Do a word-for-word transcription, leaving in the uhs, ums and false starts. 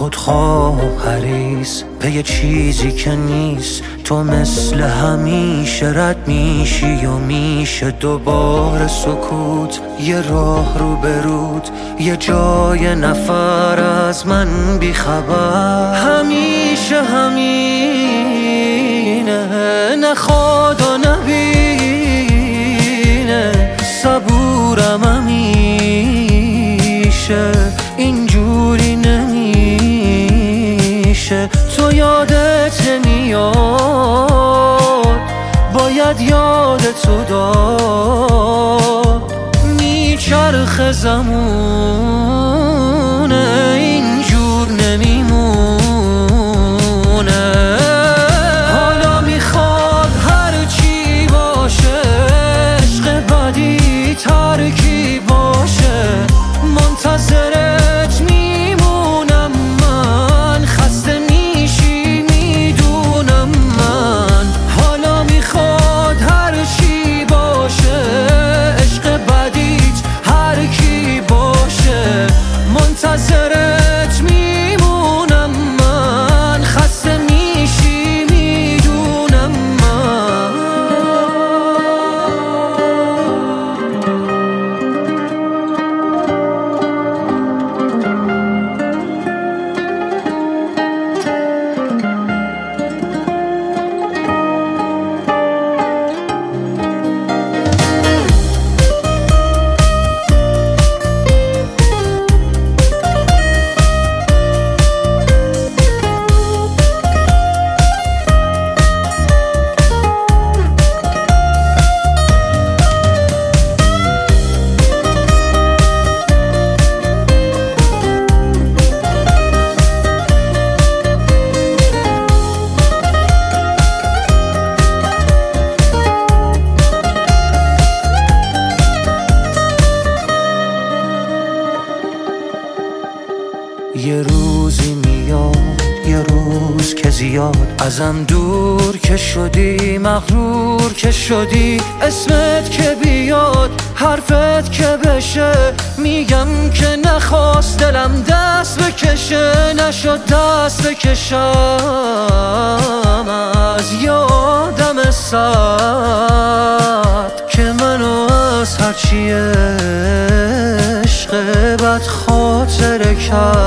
خودخواه حریص به یه چیزی که نیست. تو مثل همیشه رد میشی و میشه دوباره سکوت. یه راه رو برود، یه جای نفر از من بیخبر. همیشه همینه، نخواد و نبینه. صبورم همیشه، اینجوری نمیشه. تو یادت نمیاد، باید یادتو داد. میچرخه زمونه، اینجور نمیمونه. حالا میخواد هرچی باشه، عشق بدی ترکی باشه. منتظرت میمونم من، خسته میشی میدونم من. حالا میخواد هرچی باشه، عشق بدیت هر کی باشه. منتظرت میمونم من، خسته میشی میدونم من. یه روزی میاد، یه روز که زیاد ازم دور که شدی، مغرور که شدی. اسمت که بیاد، حرفت که بشه، میگم که نخواست دلم دست بکشه. نشد دست بکشم از یه آدم سرد که منو از هرچی عشق بد خاطره کرد.